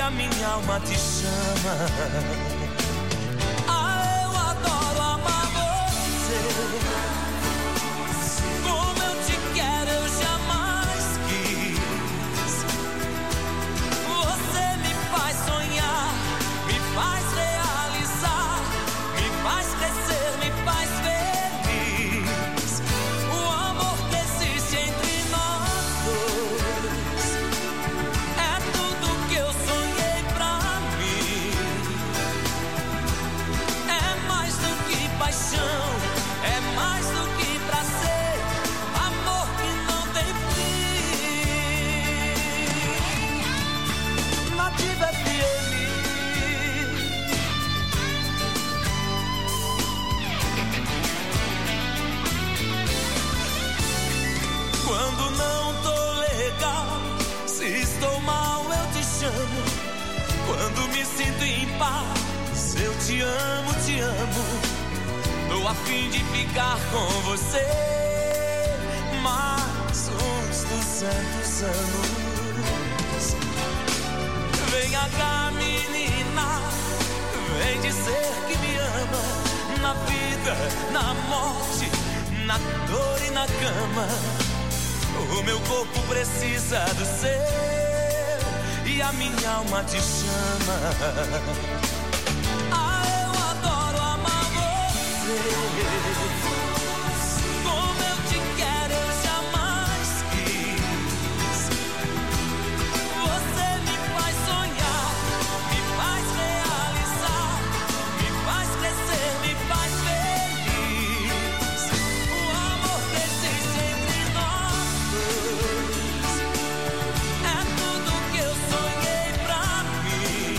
a minha alma te chama. Ah, eu adoro amar você. Como eu te quero, eu jamais quis. Você me faz sonhar, me faz realizar, me faz crescer, me faz feliz. O amor que existe entre nós dois é tudo que eu sonhei pra mim. É mais do que paixão, é mais do que prazer, amor que não tem fim. Nativa FM. Quando não tô legal, se estou mal eu te chamo. Quando me sinto em paz, eu te amo, te amo. Tô a fim de ficar com você mais uns 200 anos. Venha cá, menina, vem dizer que me ama. Na vida, na morte, na dor e na cama. O meu corpo precisa do seu e a minha alma te chama. Ah, eu adoro amar você. Como eu te quero, eu jamais quis. Você me faz sonhar, me faz realizar, me faz crescer, me faz feliz. O amor que existe entre nós dois é tudo que eu sonhei pra mim.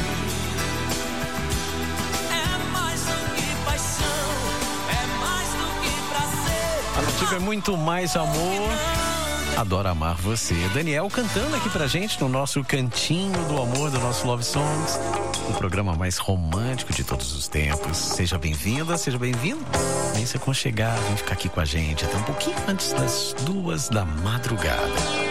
É mais do que paixão, é mais do que prazer. A Nativa é muito mais amor. Adoro amar você. Daniel cantando aqui pra gente no nosso cantinho do amor, do nosso Love Songs, o programa mais romântico de todos os tempos. Seja bem-vinda, seja bem-vindo. Vem se aconchegar, vem ficar aqui com a gente até um pouquinho antes das 2 da madrugada.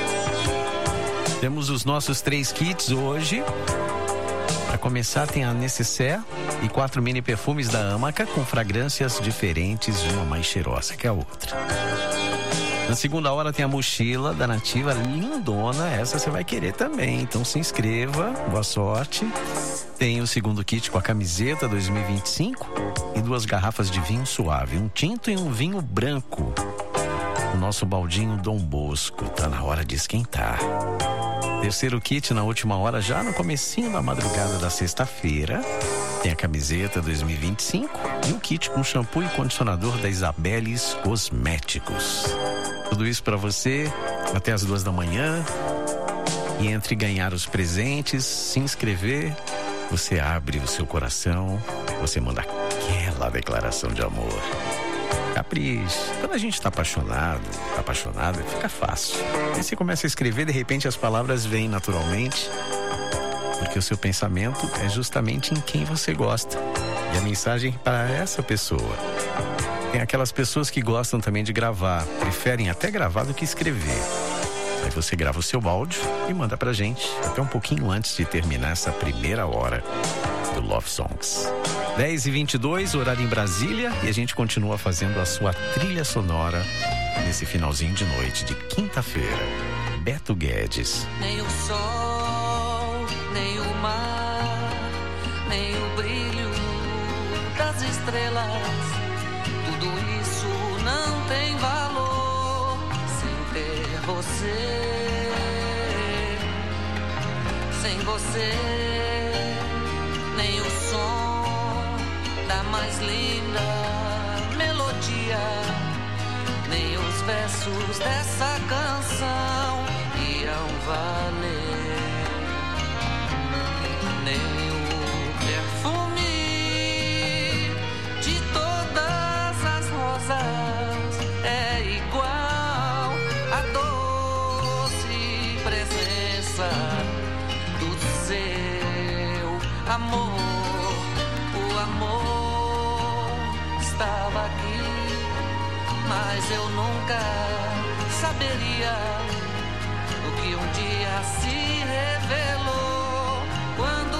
Temos os nossos 3 kits hoje. Para começar, tem a Necessaire e 4 mini perfumes da Amaca com fragrâncias diferentes, uma mais cheirosa que a outra. Na segunda hora tem a mochila da Nativa, lindona, essa você vai querer também, então se inscreva, boa sorte. Tem o segundo kit com a camiseta 2025 e 2 garrafas de vinho suave, um tinto e um vinho branco. O nosso baldinho Dom Bosco, tá na hora de esquentar. Terceiro kit na última hora, já no comecinho da madrugada da sexta-feira. Tem a camiseta 2025 e o kit com shampoo e condicionador da Isabeles Cosméticos. Tudo isso para você até as 2 da manhã. E entre ganhar os presentes, se inscrever, você abre o seu coração, você manda aquela declaração de amor. Capricho. Quando a gente tá apaixonado, apaixonada, fica fácil. Aí você começa a escrever, de repente as palavras vêm naturalmente, porque o seu pensamento é justamente em quem você gosta. E a mensagem para essa pessoa. Tem aquelas pessoas que gostam também de gravar, preferem até gravar do que escrever. Aí você grava o seu áudio e manda pra gente, até um pouquinho antes de terminar essa primeira hora do Love Songs. 10h22, horário em Brasília, e a gente continua fazendo a sua trilha sonora nesse finalzinho de noite de quinta-feira. Beto Guedes. Nem o sol, nem o mar, nem o brilho das estrelas, tudo isso não tem valor sem ter você. Sem você, nem o som da mais linda melodia, nem os versos dessa canção iam valer, nem o perfume de todas as rosas é igual à doce presença do seu amor. O amor estava aqui, mas eu nunca saberia o que um dia se revelou quando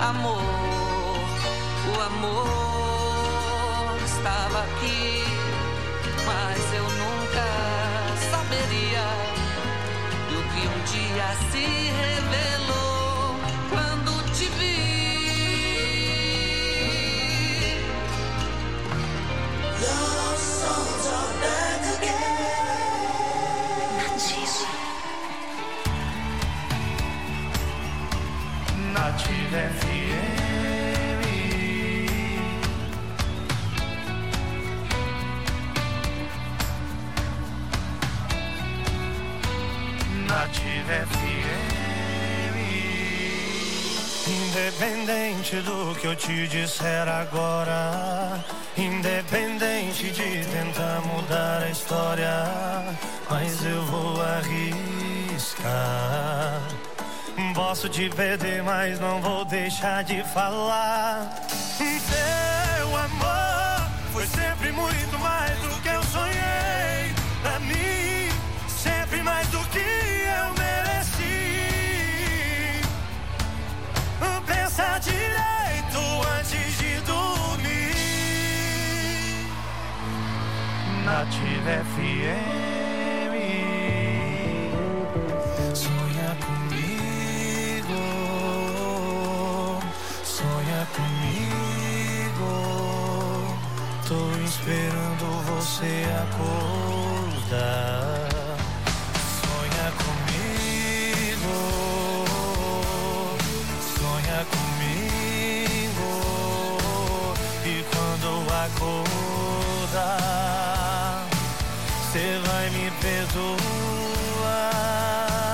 Amor, o amor estava aqui, mas eu nunca saberia do que um dia se revelou quando te vi. Your songs are back again. Native FM. Native FM. Independente do que eu te disser agora, independente de tentar mudar a história, mas eu vou arriscar. Posso te perder, mas não vou deixar de falar. Seu amor foi sempre muito mais do que eu sonhei. Pra mim, sempre mais do que eu mereci. Pensa direito antes de dormir. Native FM. Sonha comigo, sonha comigo. Tô esperando você acordar. Sonha comigo, sonha comigo. E quando acordar, cê vai me perdoar.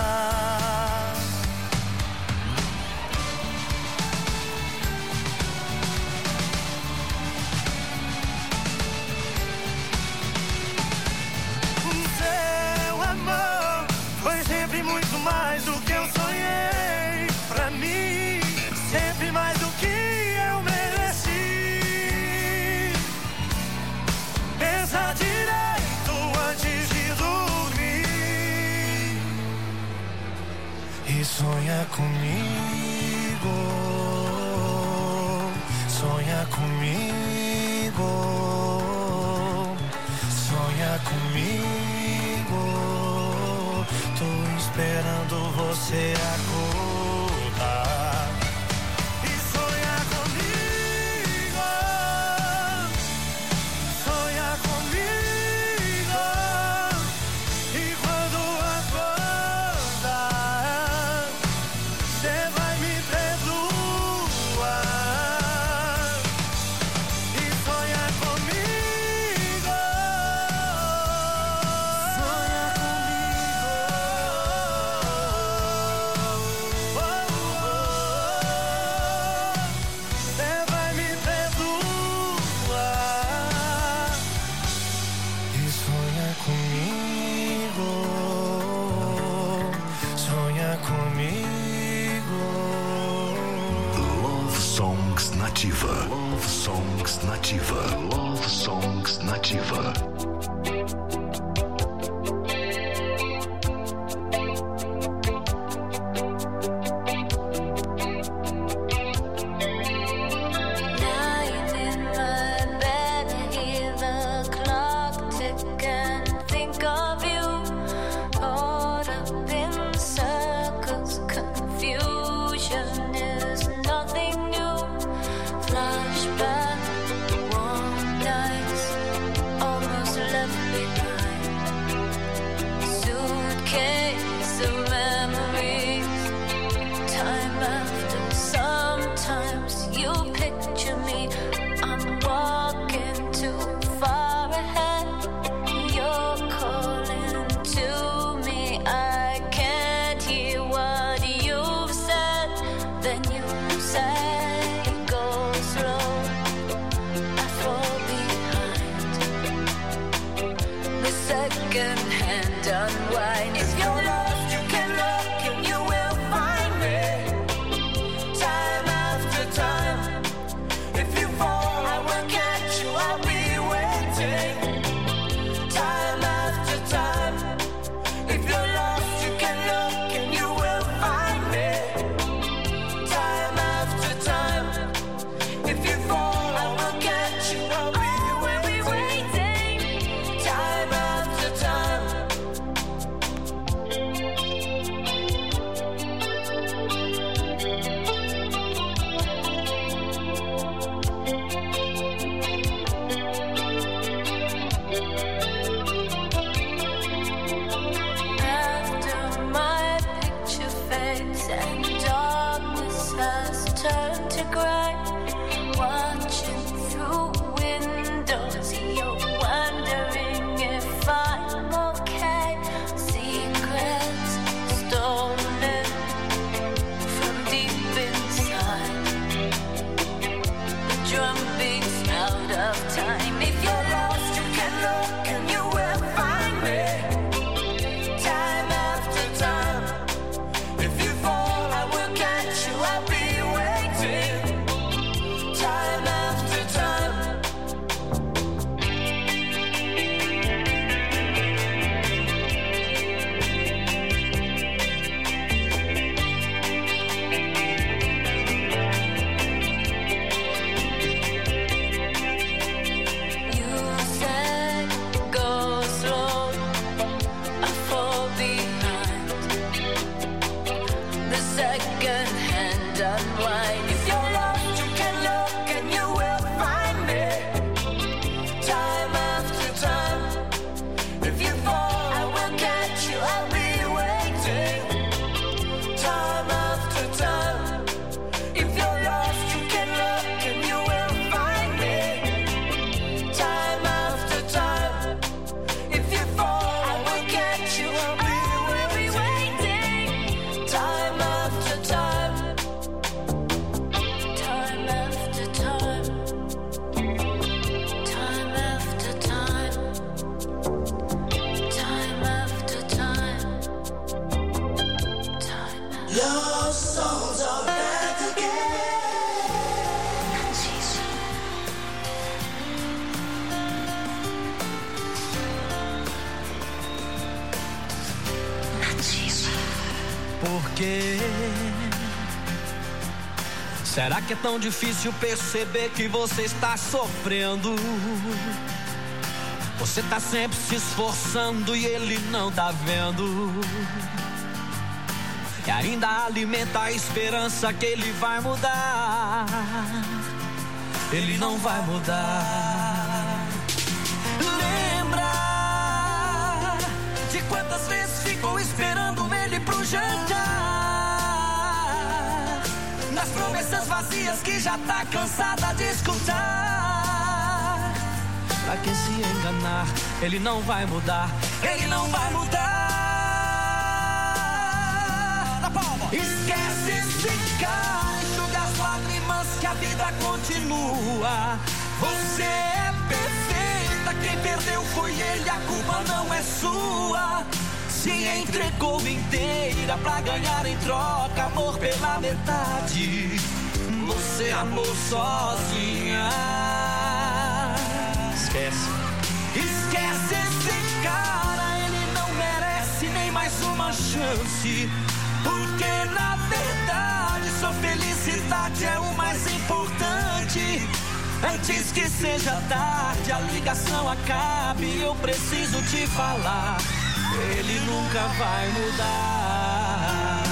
Muito mais do que eu sonhei. Pra mim, sempre mais do que eu mereci. Pensa direito antes de dormir. E sonha comigo, sonha comigo, sonha comigo. Tô esperando você acordar. E sonha comigo, sonha comigo. E quando acordar, cê vai me perdoar. E sonha comigo, sonha Nativa. Love Songs Nativa. Love Songs Nativa. Time after time. por quê. Será que é tão difícil perceber que você está sofrendo? Você tá sempre se esforçando e ele não tá vendo. E ainda alimenta a esperança que ele vai mudar. Ele não vai mudar. Lembra de quantas vezes ficou esperando ele pro jantar, nas promessas vazias que já tá cansada de escutar. Pra que se enganar? Ele não vai mudar. Ele não vai mudar. Na palma. Esquece esse cara, enxuga as lágrimas que a vida continua. Você é perfeita, quem perdeu foi ele, a culpa não é sua. Se entregou inteira pra ganhar em troca amor pela metade. Você amou sozinha. Esquece esse cara, ele não merece nem mais uma chance. Porque na verdade sua felicidade é o mais importante. Antes que seja tarde, a ligação acabe, eu preciso te falar. Ele nunca vai mudar.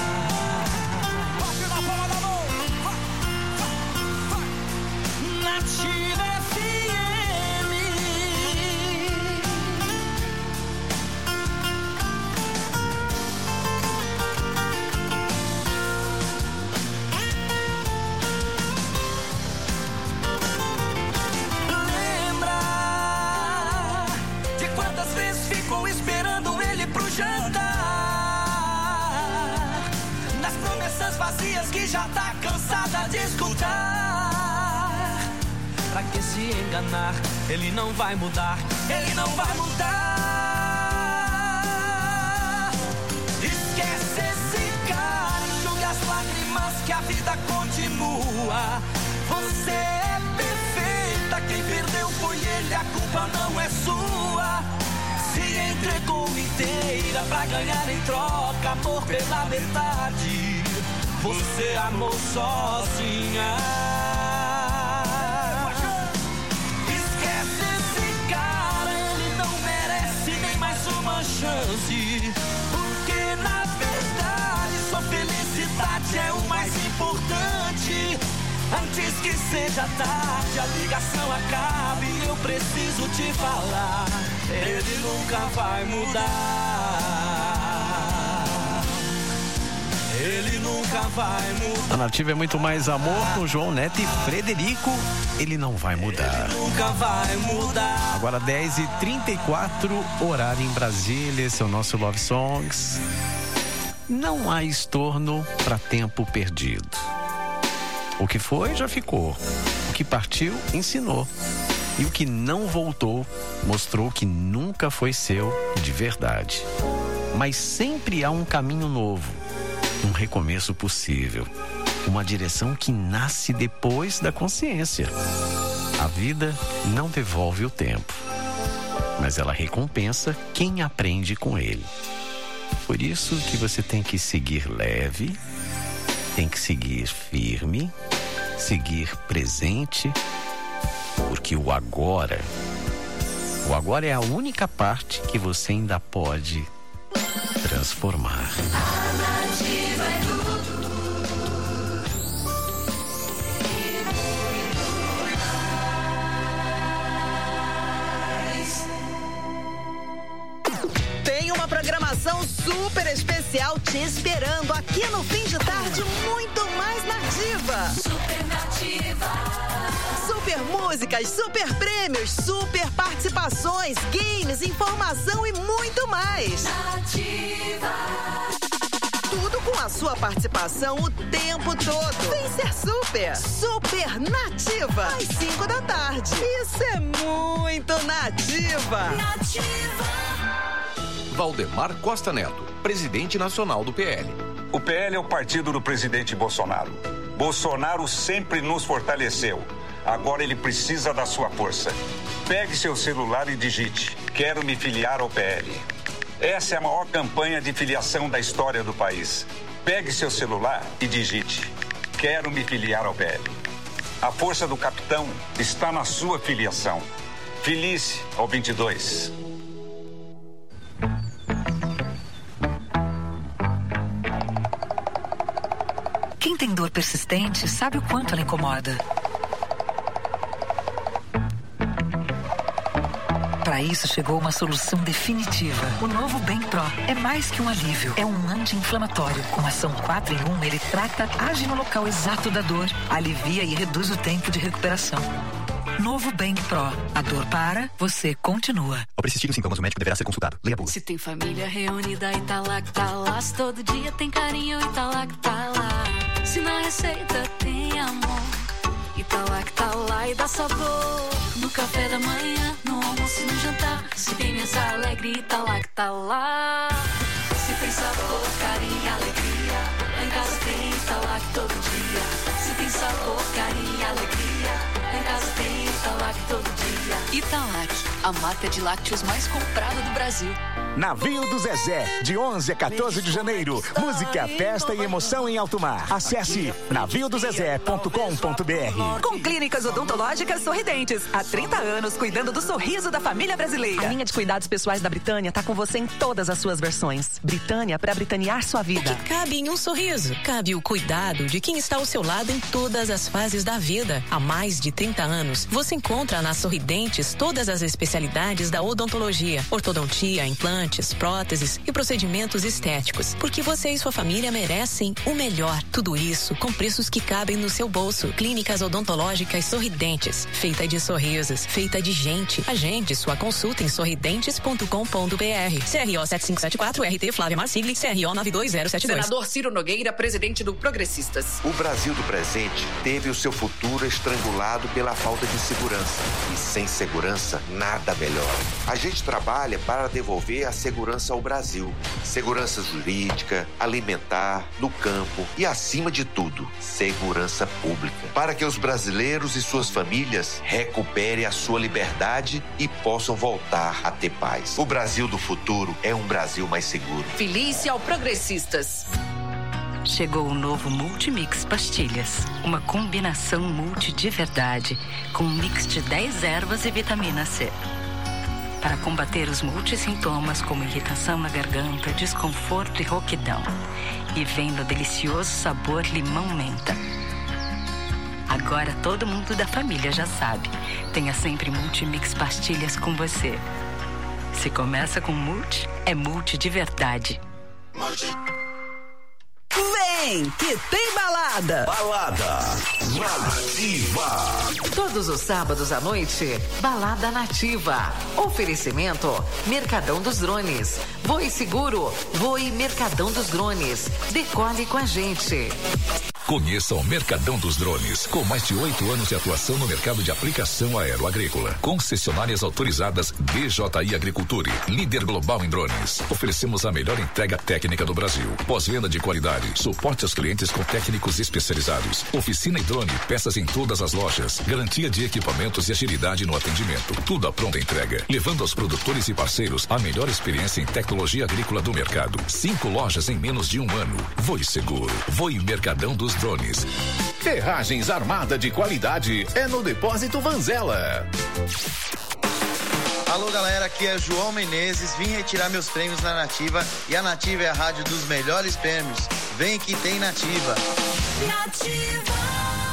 Nativa FM. Lembra de quantas vezes ficou esperando ele pro jantar, nas promessas vazias que já tá cansada de escutar. Pra que se enganar? Ele não vai mudar. Ele não vai mudar. Esquece esse cara, enxuga as lágrimas que a vida continua. Você é perfeita, quem perdeu foi ele, a culpa não é sua. Se entregou inteira pra ganhar em troca amor pela metade. Você amou sozinha. Esquece esse cara, ele não merece nem mais uma chance. Porque na verdade sua felicidade é o mais importante. Antes que seja tarde, a ligação acabe, eu preciso te falar. Ele nunca vai mudar. Ele nunca vai mudar. A Nativa é muito mais amor com João Neto e Frederico. Ele não vai mudar. Ele nunca vai mudar. Agora 10h34, horário em Brasília. Esse é o nosso Love Songs. Não há estorno para tempo perdido. O que foi, já ficou. O que partiu, ensinou. E o que não voltou, mostrou que nunca foi seu de verdade. Mas sempre há um caminho novo, um recomeço possível, uma direção que nasce depois da consciência. A vida não devolve o tempo, mas ela recompensa quem aprende com ele. Por isso que você tem que seguir leve, tem que seguir firme, seguir presente, porque o agora é a única parte que você ainda pode transformar. A Nativa é tudo. Tem uma programação super especial te esperando aqui no Fim de Tarde, muito mais nativa. Super nativa. Super músicas, super prêmios, super participações, games, informação e muito mais. Nativa. Tudo com a sua participação o tempo todo. Vem ser super, super nativa. Às 5 da tarde. Isso é muito nativa. Nativa. Valdemar Costa Neto, presidente nacional do PL. O PL é o partido do presidente Bolsonaro. Bolsonaro sempre nos fortaleceu. Agora ele precisa da sua força. Pegue seu celular e digite: quero me filiar ao PL. Essa é a maior campanha de filiação da história do país. Pegue seu celular e digite: quero me filiar ao PL. A força do capitão está na sua filiação. Filie-se ao 22. Quem tem dor persistente sabe o quanto ela incomoda. Para isso chegou uma solução definitiva. O novo Bem Pro é mais que um alívio. É um anti-inflamatório. Com ação 4 em 1, ele trata, age no local exato da dor, alivia e reduz o tempo de recuperação. Novo Bem Pro. A dor para, você continua. Ao persistir os sintomas, o médico deverá ser consultado. Leia a bula. Se tem família reunida e tá lá que tá lá. Se todo dia tem carinho e tá lá que tá lá. Se na receita tem amor e tá lá que tá lá e dá sabor. No café da manhã, no almoço e no jantar. Se tem mesa alegre e tá lá que tá lá. Se tem sabor, carinho e alegria, lá em casa tem e tá lá que todo dia. Se tem sabor, carinho e alegria, lá em casa tem e tá lá que todo dia. Italac, a marca de lácteos mais comprada do Brasil. Navio do Zezé, de 11 a 14 de janeiro. Música, festa e emoção em alto mar. Acesse naviodozezé.com.br. Com clínicas odontológicas Sorridentes. Há 30 anos, cuidando do sorriso da família brasileira. A linha de cuidados pessoais da Britânia tá com você em todas as suas versões. Britânia, para britanear sua vida. O que cabe em um sorriso? Cabe o cuidado de quem está ao seu lado em todas as fases da vida. Há mais de 30 anos, você encontra na Sorridentes todas as especialidades da odontologia, ortodontia, implantes, próteses e procedimentos estéticos. Porque você e sua família merecem o melhor. Tudo isso com preços que cabem no seu bolso. Clínicas odontológicas Sorridentes. Feita de sorrisos, feita de gente. Agende sua consulta em sorridentes.com.br. CRO 7574, RT Flávia Marsigli, CRO 92072. Senador Ciro Nogueira, presidente do Progressistas. O Brasil do presente teve o seu futuro estrangulado pela falta de segurança. E sem segurança, nada melhor. A gente trabalha para devolver a segurança ao Brasil. Segurança jurídica, alimentar, no campo e, acima de tudo, segurança pública. Para que os brasileiros e suas famílias recuperem a sua liberdade e possam voltar a ter paz. O Brasil do futuro é um Brasil mais seguro. Filie-se ao Progressistas. Chegou o novo Multimix Pastilhas. Uma combinação multi de verdade, com um mix de 10 ervas e vitamina C. Para combater os multissintomas como irritação na garganta, desconforto e rouquidão. E vem no delicioso sabor limão-menta. Agora todo mundo da família já sabe. Tenha sempre Multimix Pastilhas com você. Se começa com multi, é multi de verdade. Vem, que tem balada! Balada Nativa. Todos os sábados à noite, Balada Nativa. Oferecimento, Mercadão dos Drones. Voe seguro, voe Mercadão dos Drones. Decole com a gente. Conheça o Mercadão dos Drones, com mais de 8 anos de atuação no mercado de aplicação aeroagrícola. Concessionárias autorizadas DJI Agriculture, líder global em drones. Oferecemos a melhor entrega técnica do Brasil. Pós-venda de qualidade, suporte aos clientes com técnicos especializados. Oficina e drone, peças em todas as lojas. Garantia de equipamentos e agilidade no atendimento. Tudo à pronta entrega, levando aos produtores e parceiros a melhor experiência em tecnologia agrícola do mercado. 5 lojas em menos de 1 ano. Voe seguro. Voe Mercadão dos Drones. Ferragens Armada de qualidade é no Depósito Vanzella. Alô galera, aqui é João Menezes, vim retirar meus prêmios na Nativa e a Nativa é a rádio dos melhores prêmios. Vem que tem Nativa. Nativa.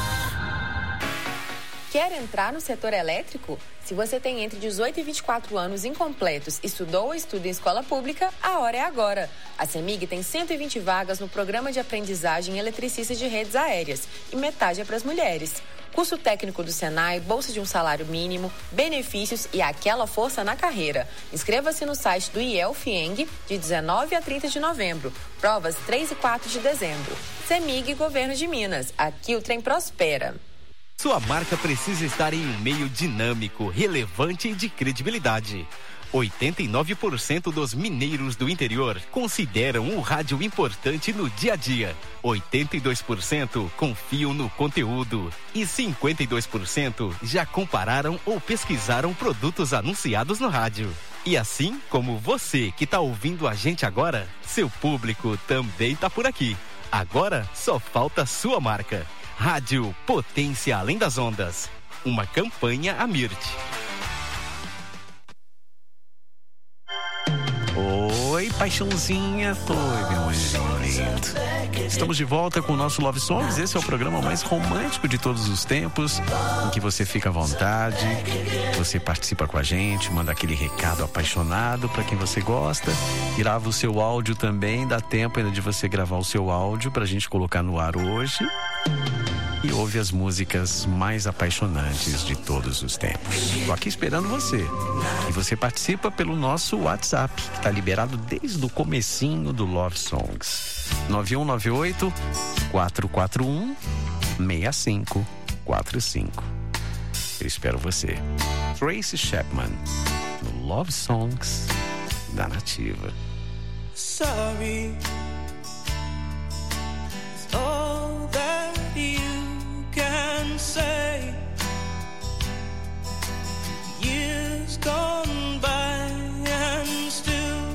Quer entrar no setor elétrico? Se você tem entre 18 e 24 anos incompletos, estudou ou estuda em escola pública, a hora é agora. A CEMIG tem 120 vagas no programa de aprendizagem eletricista de redes aéreas e metade é para as mulheres. Curso técnico do Senai, bolsa de um salário mínimo, benefícios e aquela força na carreira. Inscreva-se no site do IEL-FIENG de 19 a 30 de novembro. Provas 3 e 4 de dezembro. CEMIG, Governo de Minas. Aqui o trem prospera. Sua marca precisa estar em um meio dinâmico, relevante e de credibilidade. 89% dos mineiros do interior consideram o rádio importante no dia a dia. 82% confiam no conteúdo. E 52% já compararam ou pesquisaram produtos anunciados no rádio. E assim como você que está ouvindo a gente agora, seu público também está por aqui. Agora só falta a sua marca. Rádio Potência Além das Ondas. Uma campanha Amirt. Oi, paixãozinha. Oi, meu anjinho lindo. Estamos de volta com o nosso Love Songs. Esse é o programa mais romântico de todos os tempos, em que você fica à vontade, você participa com a gente, manda aquele recado apaixonado para quem você gosta, grava o seu áudio também, dá tempo ainda de você gravar o seu áudio pra gente colocar no ar hoje. E ouve as músicas mais apaixonantes de todos os tempos. Tô aqui esperando você. E você participa pelo nosso WhatsApp, que tá liberado desde o comecinho do Love Songs. 9198-441-6545. Eu espero você. Tracy Chapman, no Love Songs da Nativa. Sorry, it's all that you can say. Years gone by and still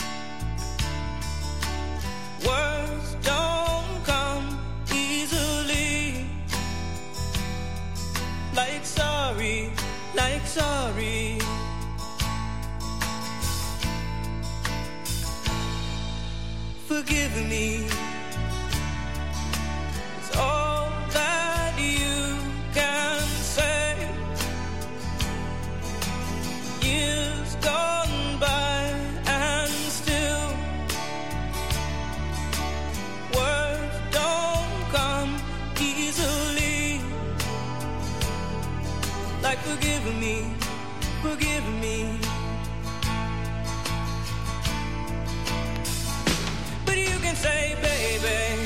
words don't come easily. Like sorry, like sorry. Forgive me. It's all that you can say. Years gone by and still words don't come easily. Like forgive me, forgive me. But you can say, baby,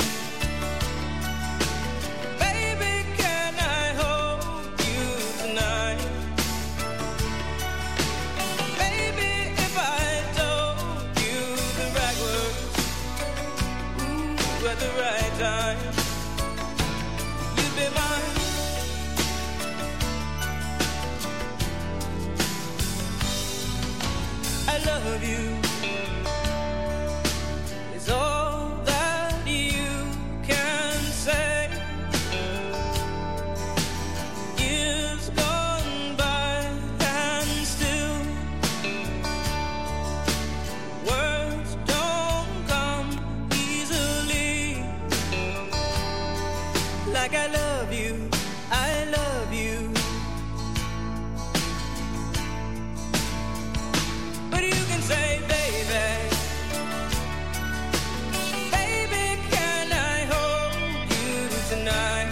baby, can I hold you tonight? Baby, if I told you the right words, ooh, at the right time, you'd be mine. I love you. It's all that you can say. Years gone by and still words don't come easily. Like I love you, I love you. But you can say, baby, baby, can I hold you tonight?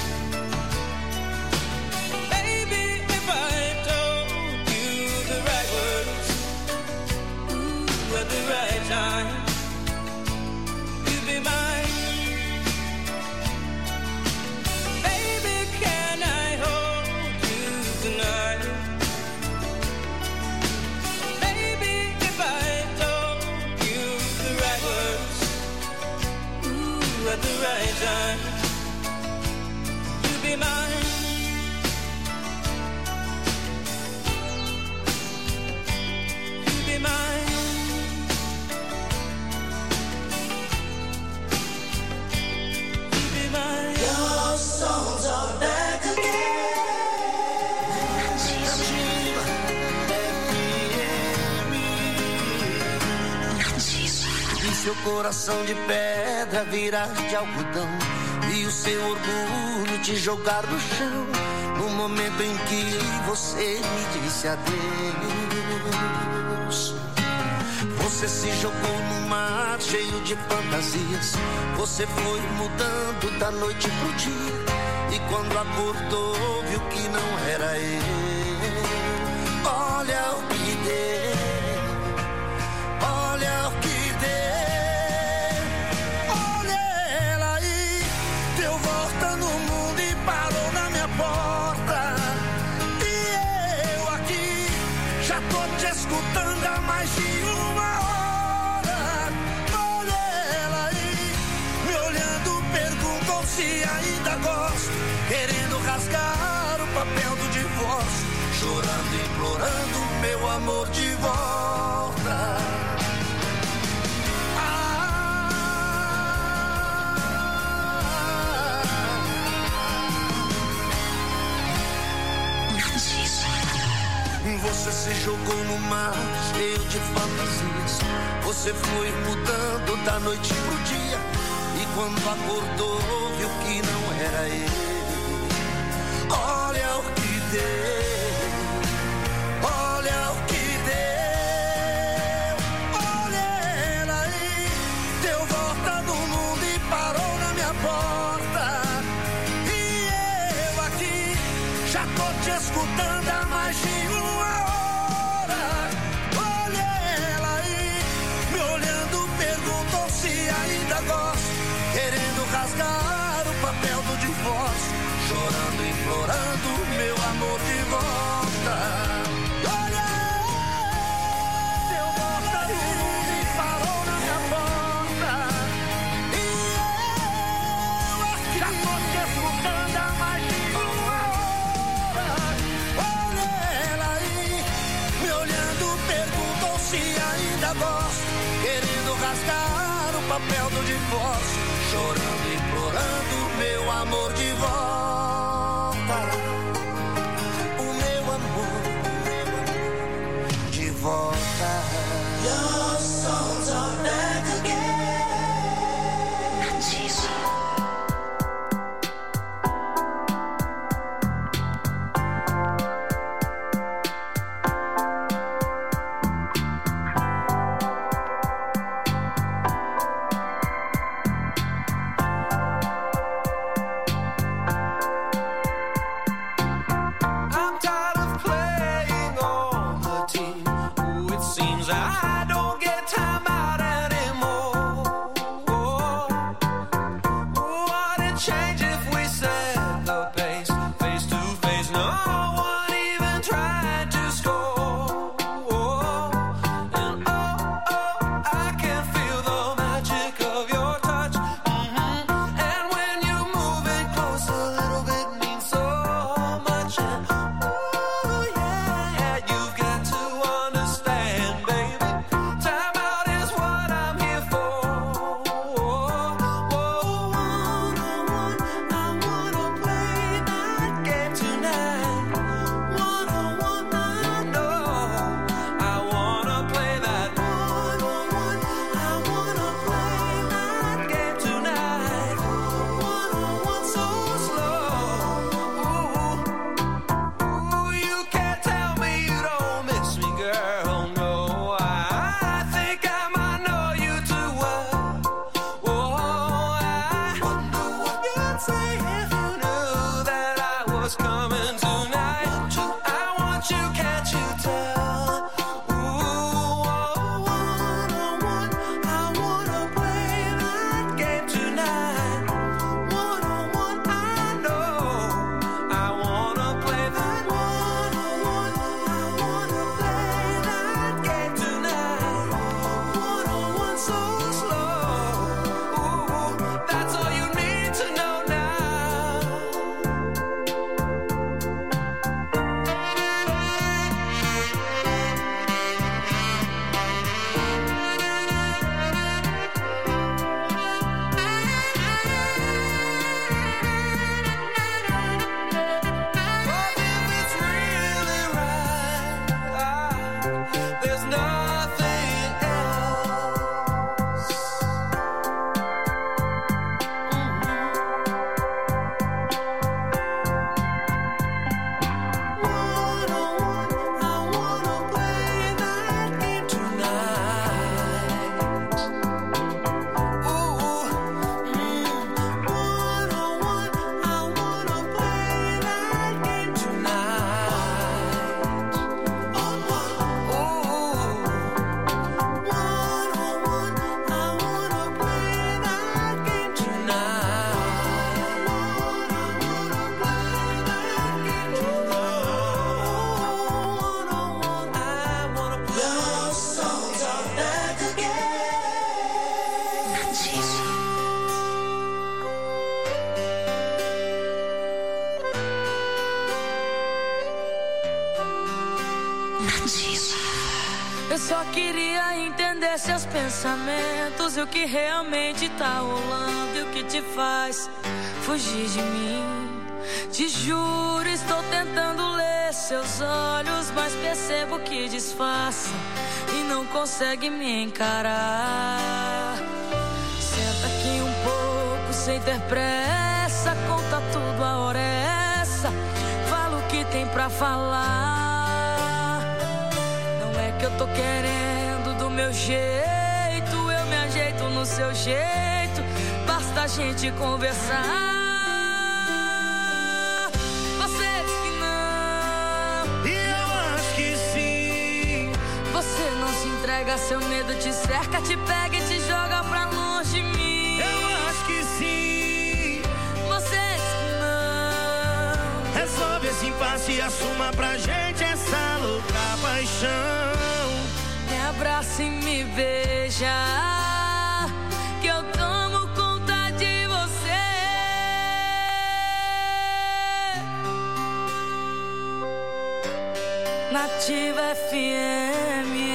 Baby, if I told you the right words, ooh, at the right time, you'd be mine. Baby, can I hold you tonight? Baby, if I told you the right words, ooh, at the right time, you'd be mine. You'd be mine. You'd be mine. Your songs are back again. E seu coração de pedra virar de algodão, e o seu orgulho te jogar no chão, no momento em que você me disse adeus. Você se jogou no mar cheio de fantasias, você foi mudando da noite pro dia, e quando acordou viu que não era eu. Olha o que deu, olha o que deu. Olha ela aí, deu volta no mundo e parou na minha porta. E eu aqui já tô te escutando há mais de uma hora. Olha ela aí, me olhando, perguntou se ainda gosto, querendo rasgar o papel do divórcio, chorando, implorando meu amor de volta. Você se jogou no mar, cheio de fantasias. Você foi mudando da noite pro dia. E quando acordou, viu que não era ele. Olha o que deu, olha o que deu. Olha ela aí, deu volta no mundo e parou na minha porta. E eu aqui, já tô te escutando há mais de uma hora. Olha ela aí, me olhando, perguntou se ainda gosto, querendo rasgar o papel do divórcio, chorando, implorando meu amor de volta. Olha, deu volta no mundo e parou na minha porta. E eu aqui, já tô te escutando há mais de uma hora. Olha ela aí, me olhando, perguntou se ainda gosto, querendo rasgar o papel do divórcio, chorando, implorando meu amor de volta. O meu amor de volta. Your songs are back again. Jesus. I'm tired of playing on the team. Ooh, it seems I don't get time out anymore. Would it change if we set the pace face to face? No one even tried to score. And I can feel the magic of your touch. And when you move it close, a little bit means so much. And ooh, yeah, you've got to understand, baby. Time out is what I'm here for. One-on-one, I wanna play that game tonight. One-on-one, I know I wanna play that. One-on-one, I wanna play that game tonight. One-on-one, so slow. Ooh, you can't tell me you don't miss me, girl. No, I think I might know you too well. I wonder what you'd say if you knew that I was coming tonight. I want you, can't you tell? One-on-one, I wanna play that game tonight. One-on-one, I know I wanna play that. One-on-one, I wanna play that game tonight. One-on-one, so slow. Ooh, that's all you need to know now. But if it's really right, there's nothing else. One-on-one, I wanna play that game tonight. One-on-one, I wanna play that game tonight. One-on-one, I wanna play that game tonight. One-on-one, I wanna play. Your songs are back again. Jesus. Eu só queria entender seus pensamentos e o que realmente tá rolando e o que te faz fugir de mim. Te juro, estou tentando ler seus olhos, mas percebo que disfarça e não consegue me encarar. Senta aqui um pouco sem ter pressa, conta tudo, a hora é essa. Fala o que tem pra falar. Não é que eu tô querendo do meu jeito, eu me ajeito no seu jeito, basta a gente conversar. Seu medo te cerca, te pega e te joga pra longe de mim. Eu acho que sim. Você diz que não. Resolve esse impasse e assuma pra gente essa louca paixão. Me abraça e me beija, que eu tomo conta de você. Nativa FM.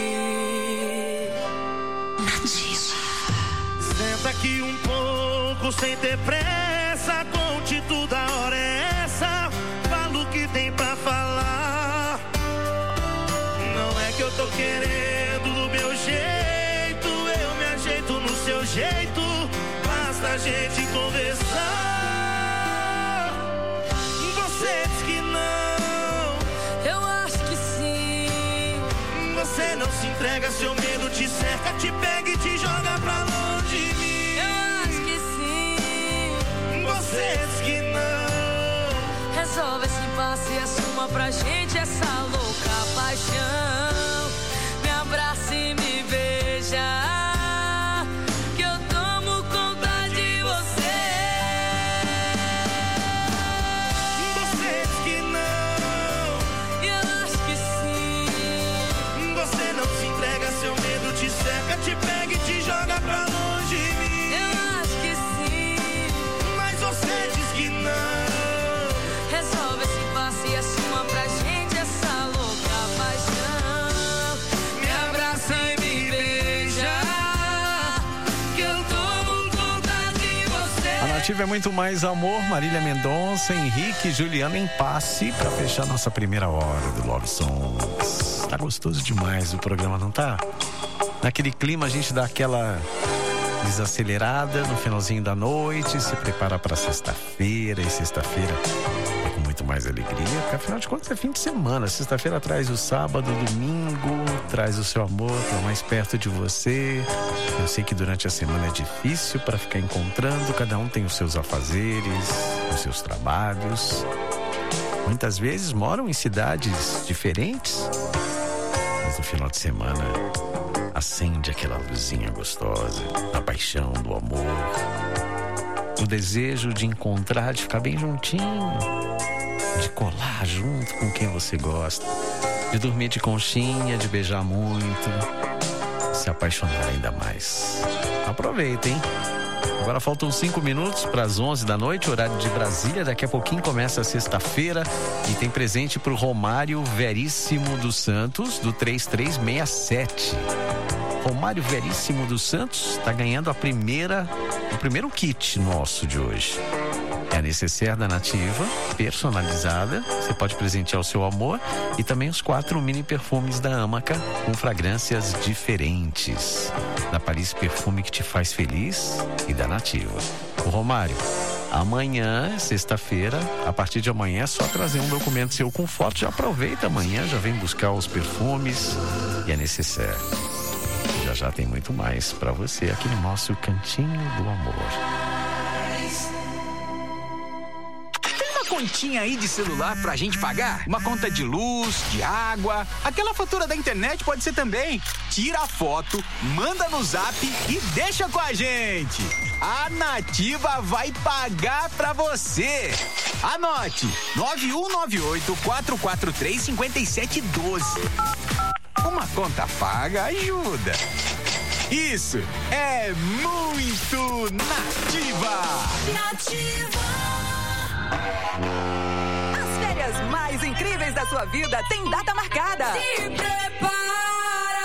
Senta aqui um pouco sem ter pressa, conte tudo, a hora é essa. Fala o que tem pra falar. Não é que eu tô querendo do meu jeito, eu me ajeito no seu jeito, basta a gente conversar. Você diz que não, eu acho que sim. Você não se entrega, seu medo te cerca, te pega e te joga pra longe de mim. Você diz que não. Resolve esse impasse e assuma pra gente essa louca paixão. Me abraça e me beija, que eu tomo conta de você. Você diz que não, e eu acho que sim. Você não se entrega, seu medo te cerca, te pega e te joga pra longe de mim. Você diz que não. Resolve esse impasse e assuma pra gente essa louca paixão. Me abraça e me beija, que eu tomo conta de você. A Nativa é muito mais amor. Marília Mendonça, Henrique e Juliana em passe pra fechar nossa primeira hora do Love Songs. Tá gostoso demais o programa, não tá? Naquele clima a gente dá aquela desacelerada no finalzinho da noite, se prepara para sexta-feira, e sexta-feira é com muito mais alegria, porque afinal de contas é fim de semana. Sexta-feira traz o sábado, o domingo, traz o seu amor para mais perto de você. Eu sei que durante a semana é difícil para ficar encontrando, cada um tem os seus afazeres, os seus trabalhos. Muitas vezes moram em cidades diferentes, mas no final de semana acende aquela luzinha gostosa, a paixão do amor, o desejo de encontrar, de ficar bem juntinho, de colar junto com quem você gosta, de dormir de conchinha, de beijar muito, se apaixonar ainda mais. Aproveita, hein? Agora faltam 5 minutos para as 11 da noite, horário de Brasília. Daqui a pouquinho começa a sexta-feira e tem presente pro Romário Veríssimo dos Santos, do 3367. Romário Veríssimo dos Santos está ganhando o primeiro kit nosso de hoje. É a necessaire da Nativa, personalizada. Você pode presentear o seu amor e também os 4 mini perfumes da Amaca com fragrâncias diferentes. Da Paris Perfume que te faz feliz e da Nativa. O Romário, amanhã, sexta-feira, a partir de amanhã é só trazer um documento seu com foto. Já aproveita amanhã, já vem buscar os perfumes e a necessaire. Já tem muito mais pra você aqui no nosso Cantinho do Amor. Tem uma continha aí de celular pra gente pagar? Uma conta de luz, de água, aquela fatura da internet pode ser também. Tira a foto, manda no zap e deixa com a gente. A Nativa vai pagar pra você. Anote: 9198-443-5712. Uma conta paga ajuda. Isso é muito Nativa. As férias mais incríveis da sua vida têm data marcada. Se prepara!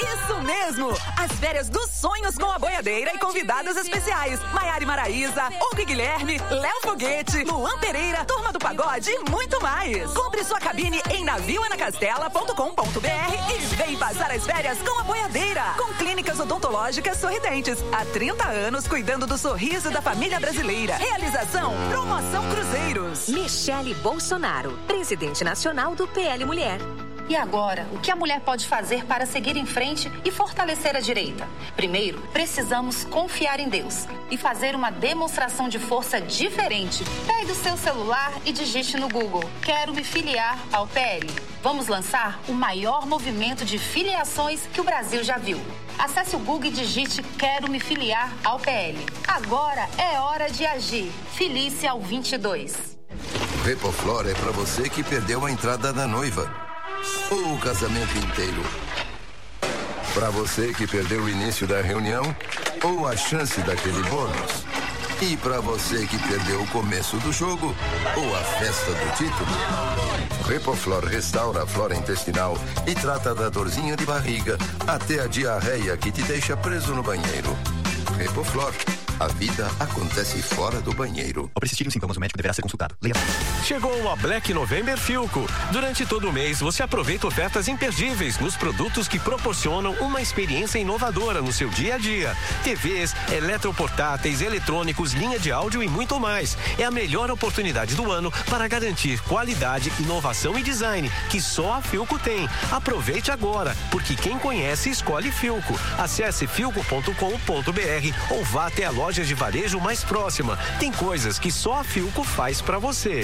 Isso mesmo! As férias dos sonhos com a boiadeira e convidados especiais. Maiara e Maraísa, Hugo e Guilherme, Léo Foguete, Luan Pereira, Turma do Pagode e muito mais. Compre sua cabine em navioanacastela.com.br e vem passar as férias com a boiadeira. Com clínicas odontológicas sorridentes. Há 30 anos cuidando do sorriso da família brasileira. Realização Promoção Cruzeiros. Michele Bolsonaro, presidente nacional do PL Mulher. E agora, o que a mulher pode fazer para seguir em frente e fortalecer a direita? Primeiro, precisamos confiar em Deus e fazer uma demonstração de força diferente. Pegue o seu celular e digite no Google: quero me filiar ao PL. Vamos lançar o maior movimento de filiações que o Brasil já viu. Acesse o Google e digite quero me filiar ao PL. Agora é hora de agir. Filie-se ao 22. O Repoflor é para você que perdeu a entrada da noiva ou o casamento inteiro. Para você que perdeu o início da reunião ou a chance daquele bônus. E para você que perdeu o começo do jogo ou a festa do título. Repoflor restaura a flora intestinal e trata da dorzinha de barriga até a diarreia que te deixa preso no banheiro. Repoflor. A vida acontece fora do banheiro. Ao persistirem os sintomas, o médico deverá ser consultado. Leia. Chegou a Black November Philco. Durante todo o mês, você aproveita ofertas imperdíveis nos produtos que proporcionam uma experiência inovadora no seu dia a dia. TVs, eletroportáteis, eletrônicos, linha de áudio e muito mais. É a melhor oportunidade do ano para garantir qualidade, inovação e design que só a Philco tem. Aproveite agora, porque quem conhece escolhe Philco. Acesse philco.com.br ou vá até a loja de varejo mais próxima. Tem coisas que só a Philco faz pra você.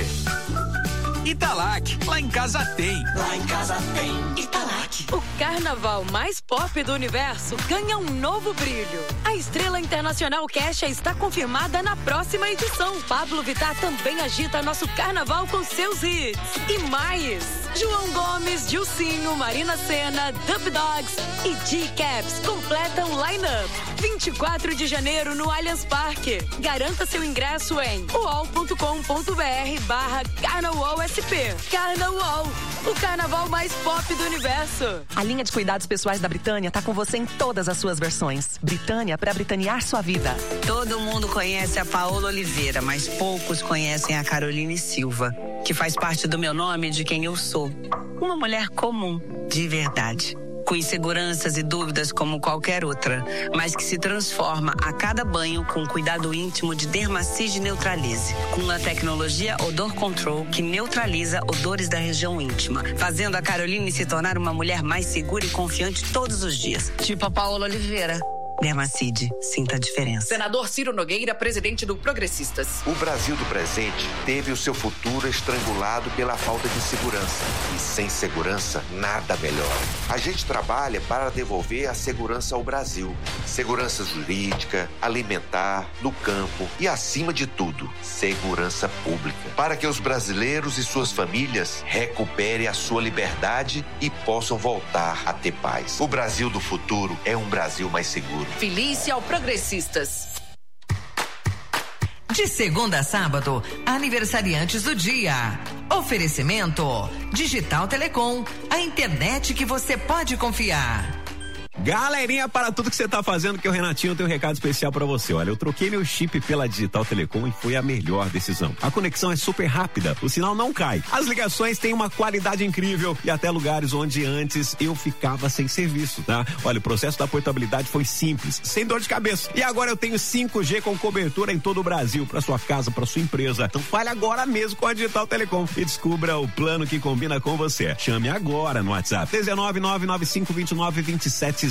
Italac, lá em casa tem. Lá em casa tem Italac. O carnaval mais pop do universo ganha um novo brilho. A estrela internacional Kesha está confirmada na próxima edição. Pablo Vittar também agita nosso carnaval com seus hits. E mais, João Gomes, Dilcinho, Marina Sena, Dub Dogs e G-Caps completam o line-up. 24 de janeiro no Allianz Parque. Garanta seu ingresso em uol.com.br/carnawalsp. Carnaval, o carnaval mais pop do universo. A linha de cuidados pessoais da Britânia tá com você em todas as suas versões. Britânia para britanear sua vida. Todo mundo conhece a Paola Oliveira, mas poucos conhecem a Caroline Silva, que faz parte do meu nome e de quem eu sou. Uma mulher comum, de verdade. Com inseguranças e dúvidas como qualquer outra, mas que se transforma a cada banho com o cuidado íntimo de Dermacide Neutralize, com a tecnologia Odor Control que neutraliza odores da região íntima, fazendo a Caroline se tornar uma mulher mais segura e confiante todos os dias. Tipo a Paola Oliveira. Dermacide, sinta a diferença. Senador Ciro Nogueira, presidente do Progressistas. O Brasil do presente teve o seu futuro estrangulado pela falta de segurança. E sem segurança, nada melhor. A gente trabalha para devolver a segurança ao Brasil. Segurança jurídica, alimentar, no campo e, acima de tudo, segurança pública. Para que os brasileiros e suas famílias recuperem a sua liberdade e possam voltar a ter paz. O Brasil do futuro é um Brasil mais seguro. Filie-se ao Progressistas. De segunda a sábado, aniversariantes do dia. Oferecimento Digital Telecom, a internet que você pode confiar. Galerinha, para tudo que você tá fazendo, que o Renatinho tem um recado especial pra você. Olha, eu troquei meu chip pela Digital Telecom e foi a melhor decisão. A conexão é super rápida, o sinal não cai. As ligações têm uma qualidade incrível e até lugares onde antes eu ficava sem serviço, tá? Olha, o processo da portabilidade foi simples, sem dor de cabeça. E agora eu tenho 5G com cobertura em todo o Brasil, pra sua casa, pra sua empresa. Então fale agora mesmo com a Digital Telecom e descubra o plano que combina com você. Chame agora no WhatsApp 19995292705.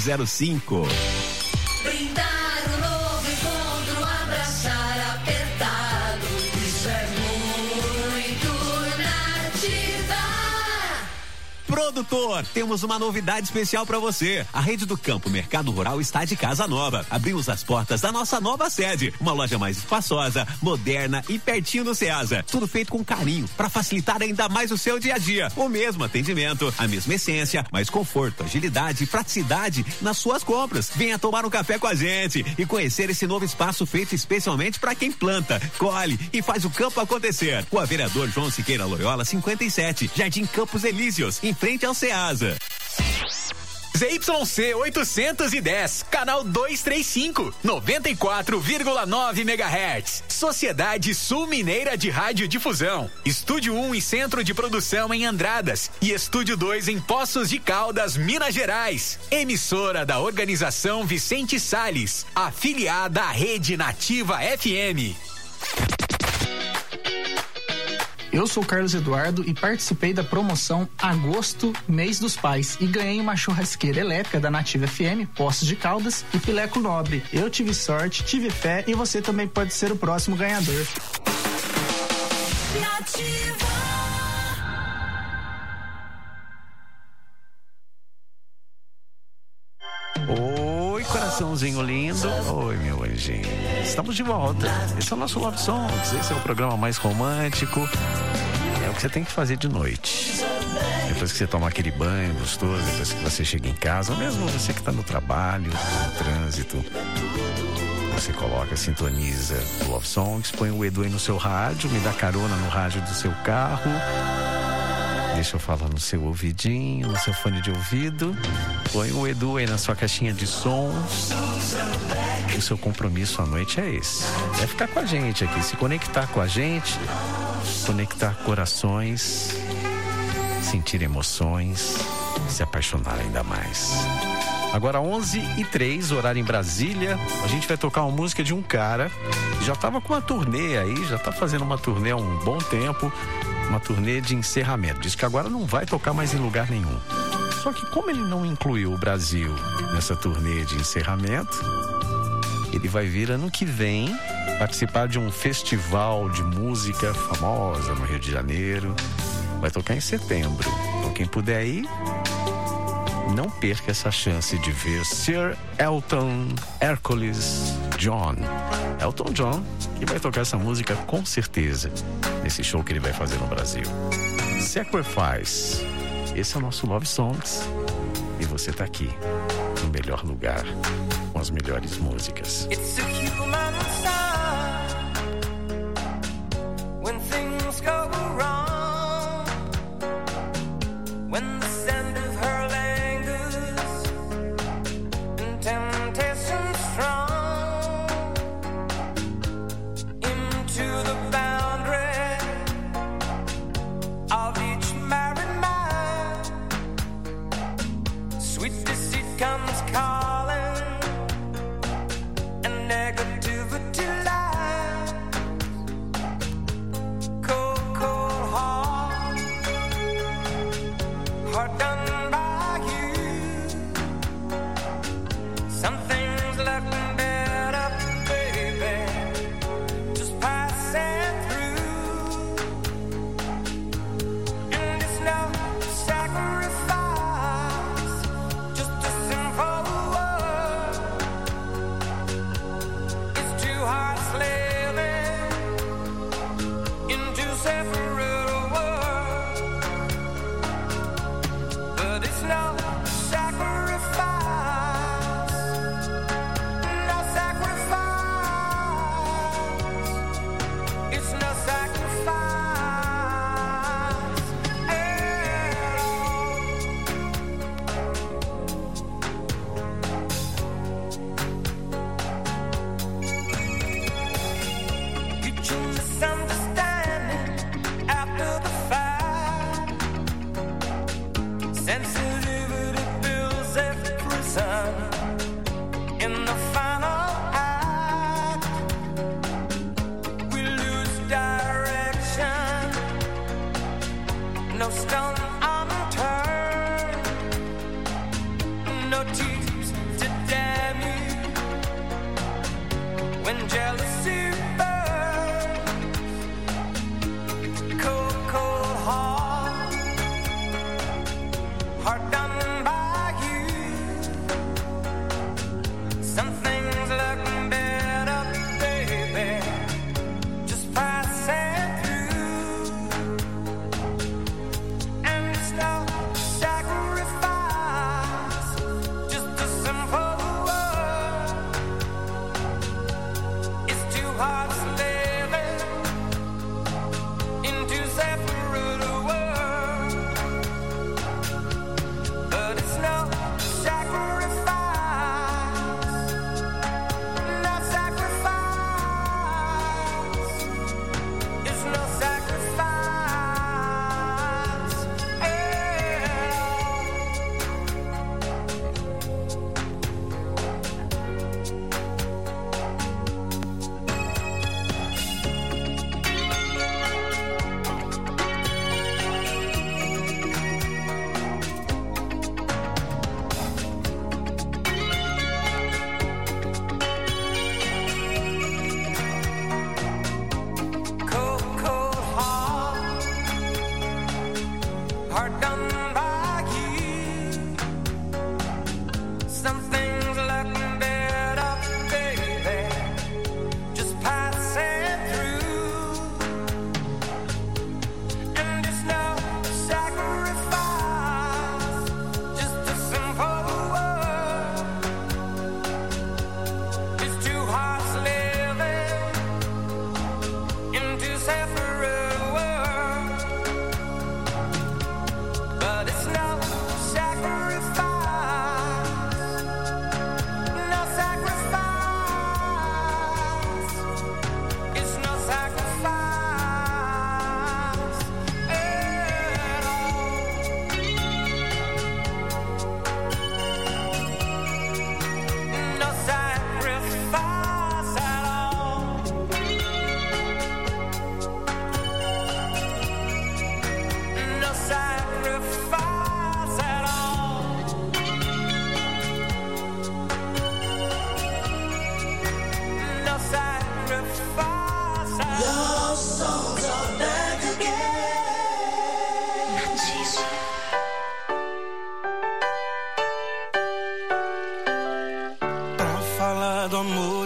Brindar um novo encontro, abraçar apertado. Isso é muito nativa. Produtor, temos uma novidade especial pra você. A Rede do Campo Mercado Rural está de casa nova. Abrimos as portas da nossa nova sede. Uma loja mais espaçosa, moderna e pertinho do Ceasa. Tudo feito com carinho para facilitar ainda mais o seu dia a dia. O mesmo atendimento, a mesma essência, mais conforto, agilidade e praticidade nas suas compras. Venha tomar um café com a gente e conhecer esse novo espaço feito especialmente para quem planta, colhe e faz o campo acontecer. Rua Vereador João Siqueira Loyola 57, Jardim Campos Elíseos, em frente ao Ceasa. ZYC 810, canal 235, 94,9 MHz. Sociedade Sul Mineira de Radiodifusão. Estúdio 1 e Centro de Produção em Andradas. E Estúdio 2 em Poços de Caldas, Minas Gerais. Emissora da Organização Vicente Salles, afiliada à Rede Nativa FM. Eu sou o Carlos Eduardo e participei da promoção Agosto, Mês dos Pais, e ganhei uma churrasqueira elétrica da Nativa FM, Poços de Caldas e Pileco Nobre. Eu tive sorte, tive fé e você também pode ser o próximo ganhador. Nativa. Oi, coraçãozinho lindo. Oi, meu anjinho. Estamos de volta. Esse é o nosso Love Songs. Esse é o programa mais romântico. É o que você tem que fazer de noite. Depois que você toma aquele banho gostoso, depois que você chega em casa, ou mesmo você que está no trabalho, no trânsito, você coloca, sintoniza o Love Songs, põe o Edu aí no seu rádio, me dá carona no rádio do seu carro. Deixa eu falar no seu ouvidinho, no seu fone de ouvido. Põe o Edu aí na sua caixinha de som. O seu compromisso à noite é esse. É ficar com a gente aqui, se conectar com a gente, conectar corações, sentir emoções, se apaixonar ainda mais. Agora 11h03, horário em Brasília. A gente vai tocar uma música de um cara que já estava com uma turnê aí, já está fazendo uma turnê há um bom tempo. Uma turnê de encerramento. Diz que agora não vai tocar mais em lugar nenhum. Só que como ele não incluiu o Brasil nessa turnê de encerramento, ele vai vir ano que vem participar de um festival de música famosa no Rio de Janeiro. Vai tocar em setembro. Então quem puder ir, não perca essa chance de ver Sir Elton Hercules John. Elton John, que vai tocar essa música com certeza nesse show que ele vai fazer no Brasil. Sacrifice. Esse é o nosso Love Songs. E você tá aqui, no melhor lugar, com as melhores músicas. It's a human sign when things go wrong, when the scent of her lingers and temptation strong into the boundary of each married mind. Sweet deceit comes calling and negativity lies. Cold, cold heart, heart done by you. Some things left better, baby, just passing through. And it's no sacrifice, just a simple word. It's two hearts living in two separate worlds, but it's no sacrifice, no sacrifice. It's no sacrifice at all. Get your misunderstanding after the fact. Sensitivity builds a prison in the final act. We lose direction, no stone unturned, no tears to damn you when jealousy burns. Cold, cold heart, heart done by you. Some things look better, baby, just passing through. And it's no sacrifice, just a simple word.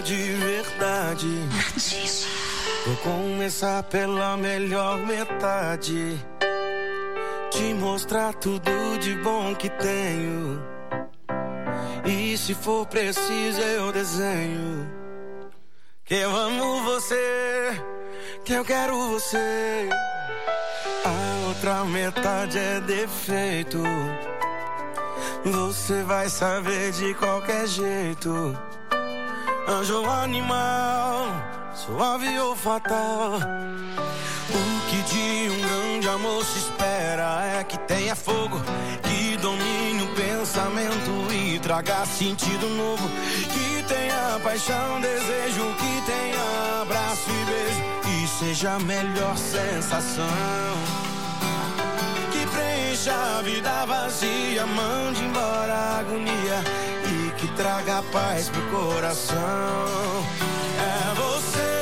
de verdade. Vou começar pela melhor metade, te mostrar tudo de bom que tenho. E se for preciso eu desenho que eu amo você, que eu quero você. A outra metade é defeito, você vai saber de qualquer jeito. Anjo ou animal, suave ou fatal, o que de um grande amor se espera é que tenha fogo, que domine o pensamento e traga sentido novo, que tenha paixão, desejo, que tenha abraço e beijo, e seja a melhor sensação, que preencha a vida vazia, mande embora a agonia e que traga paz pro coração. É você,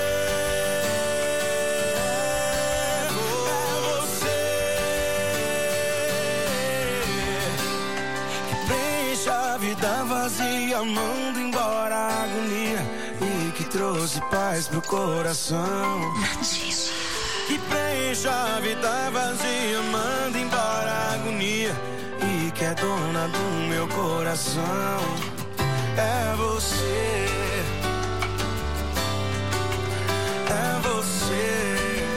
vida vazia, manda embora a agonia e que trouxe paz pro coração. Que preencha a vida vazia, manda embora a agonia e que é dona do meu coração. É você, é você.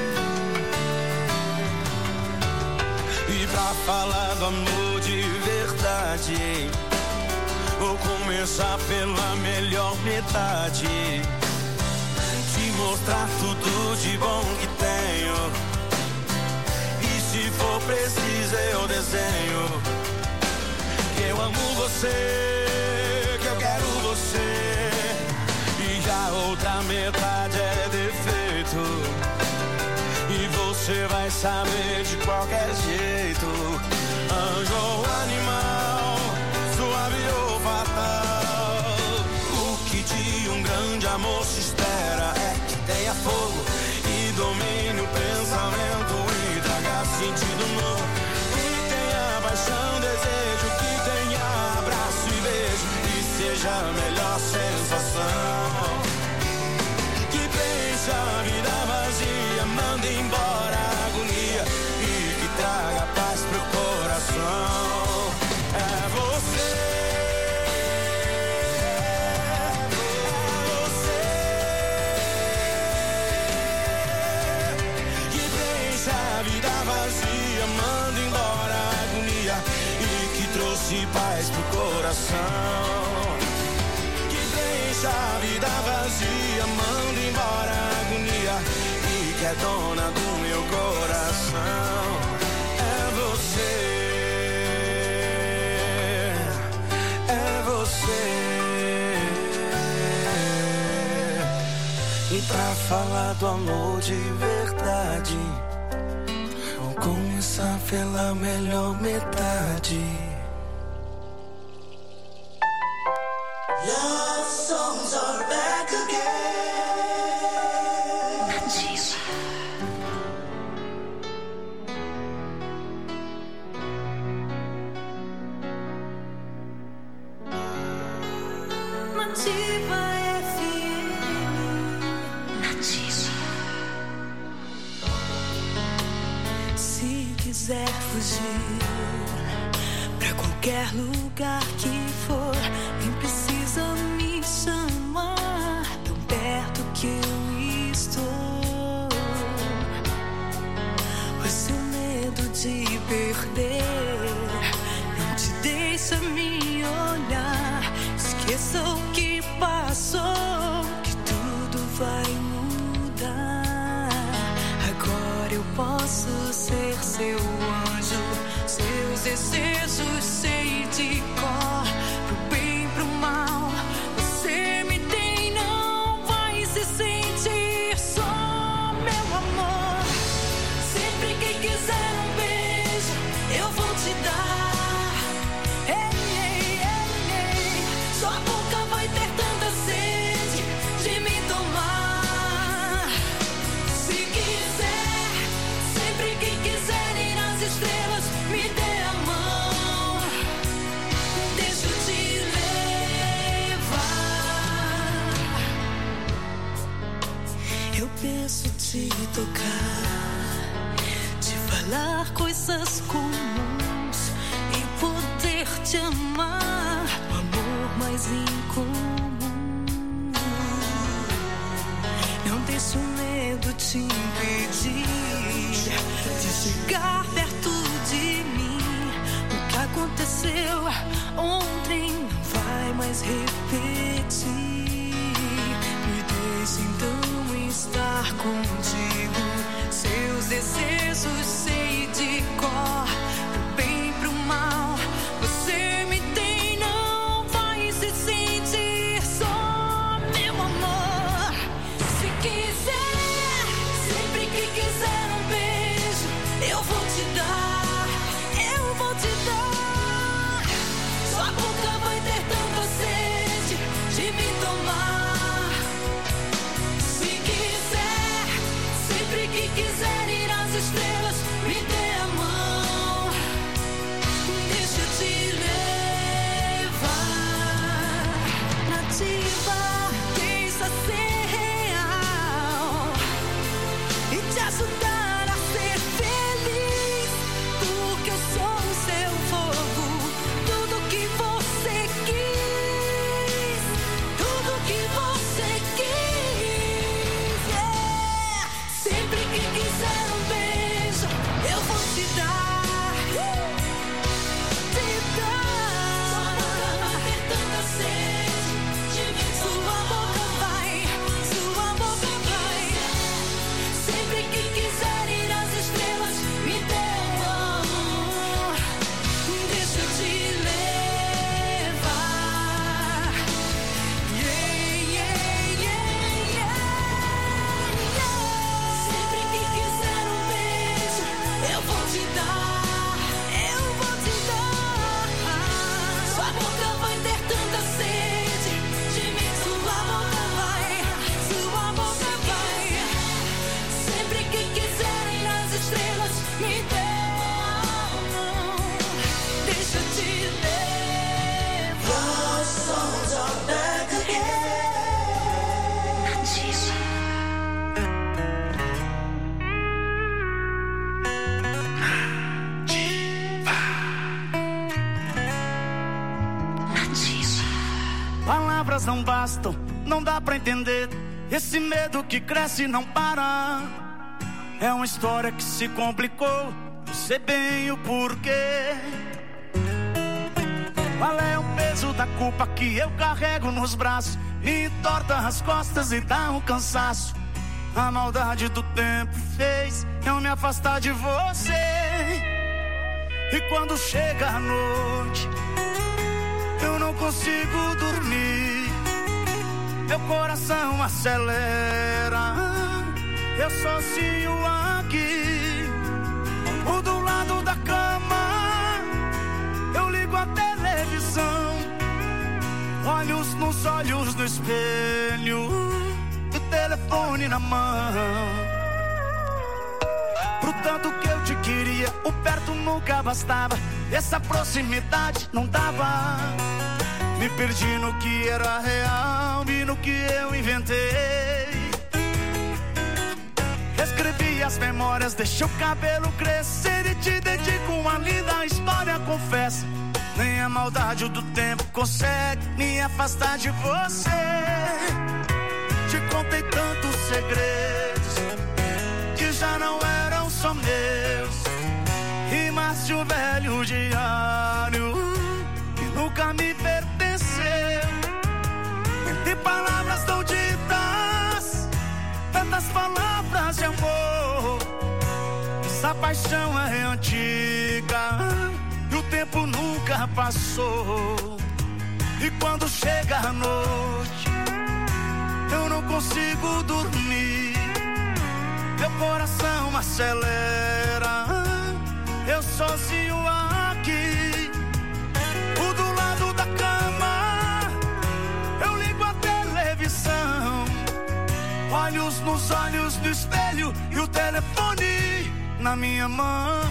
E pra falar do amor de verdade, vou começar pela melhor metade, te mostrar tudo de bom que tenho. E se for preciso eu desenho que eu amo você, que eu quero você. E a outra metade é defeito, e você vai saber de qualquer jeito. Anjo ou animal, suave ou fatal, o que de um grande amor se espera é que tenha fogo e domine o pensamento e traga sentido novo, que tenha paixão, desejo, que tenha abraço e beijo e seja a melhor sensação, que preencha a vida vazia, manda embora a agonia e que traga paz pro coração. É você, a vida vazia, manda embora a agonia e que trouxe paz pro coração. Que preencha a vida vazia, manda embora a agonia e que é dona do meu coração. É você, é você. E pra falar do amor de verdade, vou começar pela melhor metade. Love songs are back again. Nativa. Nativa FM. Nativa. Se quiser fugir pra qualquer lugar que for, nem precisa me chamar, tão perto que eu estou. O seu medo de perder não te deixa me olhar. Esqueça o que passou, que tudo vai mudar. Agora eu posso ser seu anjo, seus desejos sei de cor, pro bem, pro mal. Você me tem, não vai se sentir só, meu amor. Sempre que quiser um beijo, eu vou te dar. Ei, ei, ei, ei. Sua boca vai ter tanta sede de me tomar. Se quiser, sempre que quiser ir nas estrelas, me dê a mão. penso te tocar, te falar coisas comuns e poder te amar, o amor mais incomum. Não deixe o medo te impedir de chegar perto de mim. O que aconteceu ontem não vai mais repetir. Me deixe então estar contigo. Seus desejos sei de cor, pro bem, pro mal. Você me tem, não vai se sentir só, meu amor. Se quiser, sempre que quiser um beijo, eu vou te dar, eu vou te dar. Sua boca vai ter tanta sede de me tomar. Se quiser, sempre que quiser ir às estrelas, me dê a mão. Deixa eu te levar. Nativa, deixa ser real e te ajudar a ser feliz, porque eu sou o seu fogo. Tudo que você quis, tudo que você quis, yeah. Sempre que quiser um beijo, eu vou te dar, te dar. Sua boca vai ter tanta sede de me tomar. Sua boca vai. Sempre que quiser ir às estrelas, me dê a mão. Deixa eu te levar. Yeah, yeah, yeah, yeah. Sempre que quiser um beijo, eu vou te dar, eu vou te dar. Sua boca vai ter tanta sede de mim. Sua boca vai. Sempre que quiser ir às estrelas, me dê a mão. Deixa eu te levar. Your songs are back Palavras não bastam, não dá pra entender. Esse medo que cresce e não para. É uma história que se complicou, eu sei bem o porquê. Qual é o peso da culpa que eu carrego nos braços? Me entorta as costas e dá um cansaço. A maldade do tempo fez eu me afastar de você. E quando chega a noite, eu não consigo dormir. Meu coração acelera, eu sozinho aqui. Do lado da cama, eu ligo a televisão. Olhos nos olhos no espelho, o telefone na mão. Pro tanto que eu te queria, o perto nunca bastava. Essa proximidade não dava. Me perdi no que era real e no que eu inventei. Escrevi as memórias, deixei o cabelo crescer e te dedico uma linda história, confesso. Nem a maldade do tempo consegue me afastar de você. Te contei tantos segredos que já não eram só meus. Rimas de um velho diário que nunca me pertenceu. Entre palavras não ditas, tantas palavras de amor. Essa paixão é antiga e o tempo nunca passou. E quando chega a noite, eu não consigo dormir. Meu coração acelera, eu sozinho aqui. Do lado da cama, eu ligo a televisão. Olhos nos olhos do espelho e o telefone na minha mão.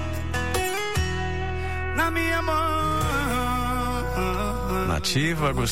Na minha mão. Nativa,